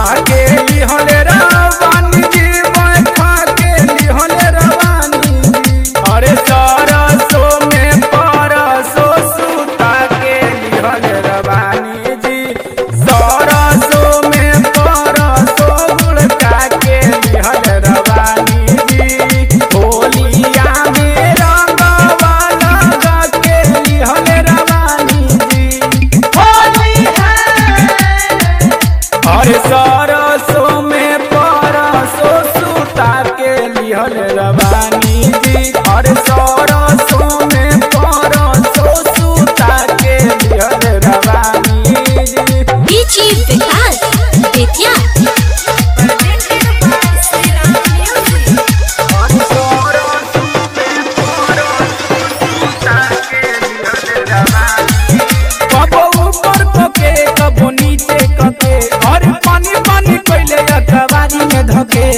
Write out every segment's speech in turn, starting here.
के लिहले रवानी जी बैठा के लिहले रवानी जी। अरे सरसो में परसो सुता के लिहले रवानी जी। सरसो में परसो गुड़का के लिहले रवानी जी। होलिया में रंगवा लगा के लिहले रवानी जी। होली है अरे सरसो में परसो सुता के लिहले रवानी जी। अरे सरसो में परसो सुता के लिहले रवानी जी। डीजे विकास बेतिया कबो ऊपर कके कबो नीचे कके और पानी पानी कइले अखबारी में धके।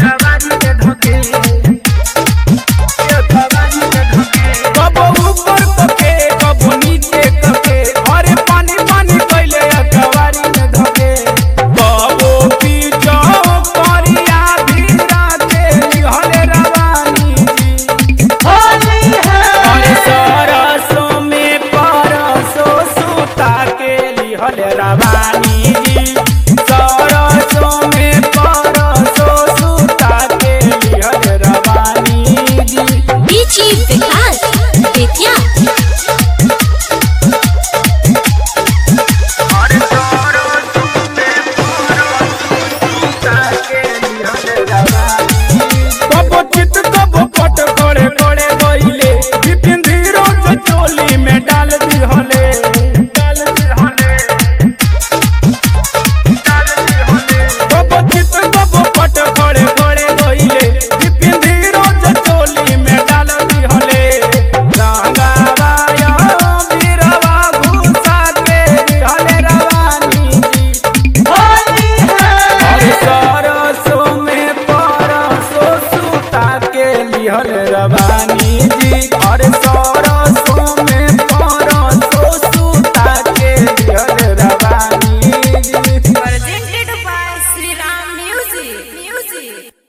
कबो ऊपर कके कबो नीचे कके और पानी पानी कइले अखबारी में धके। कबो पीछो परिया भीरा के लिहले रवानी जी। होली है अरे सरसो में परसो सुता के लिहले रवानी जी। सरसो में परसो सुता के लिहले रवानी जी। डीजे विकास बेतिया कबो चित कबो पट करे करे गइले बिपिन धीरज चोली में डाल दिहले। कबो चित कबो पट करे करे गइले बिपिन धीरज चोली में डाल दिहले। रंगावाया बीरवा घुसा के दिहले रवानी जी। होली है अरे सरसो में परसो सुता के लिहले रवानी जी। अरे सरसो में परसो सुता के लिहले रवानी जी। presented by Sri Ram Music.